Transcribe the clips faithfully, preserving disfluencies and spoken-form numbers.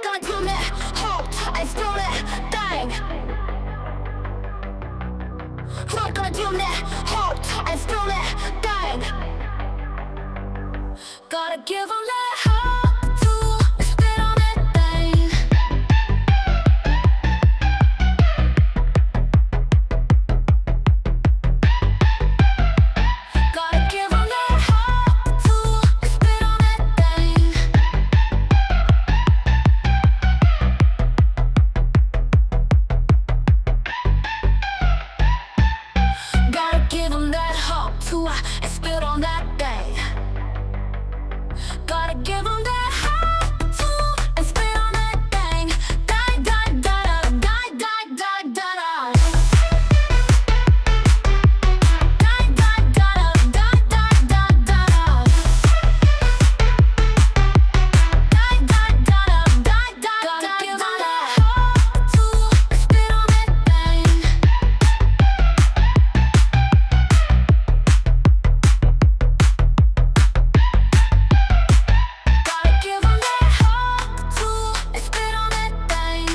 Gotta give 'em that hope and spill that thing. We're gonna give 'em that hope and spill that thing. Gotta give 'em that hope to spit on that thing. Gotta give 'em that hope to spit on that thing. Gotta give 'em that hope to spit on that thing. Gotta give 'em that hope to and spit on that thing. Die, die, da, da, die, die, die, da, da. Die, die, da, da, die, die, da, da, da. Die, die, da, da, die, die, gotta give 'em that hope to spit on that thing. Gotta give 'em that hope to spit on that thing.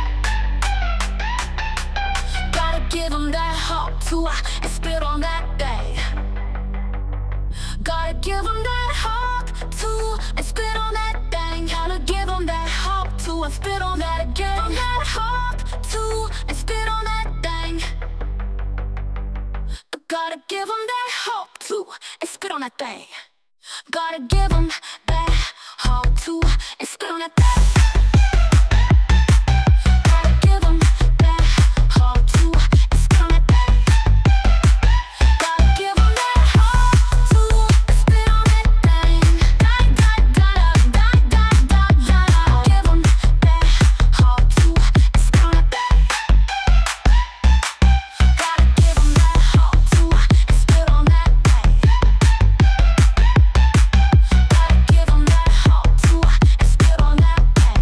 Gotta give 'em that hope to spit on that thing. Gotta give 'em that hope to spit on that thing. Gotta give 'em that hope to spit on that again. That hope to spit on that thing. Gotta give 'em that hope to spit on that thing. Gotta give 'em that hope to spit on that thing. Gotta give 'em that hope to spit on that thing. Gotta give 'em that hope to spit on that thing. Die, die, da, da, die, die, da, da, da. Give 'em that hope to spit on that thing. Gotta give 'em that hope to spit on that thing. Gotta give 'em that hope to spit on that thing.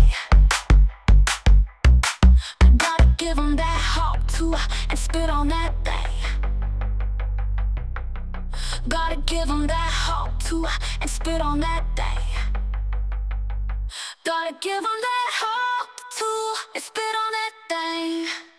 I gotta give 'em that hope to and spit on that thing. Gotta give 'em that hope to and spit on that thing. Gotta give 'em that hope to and spit on that thing.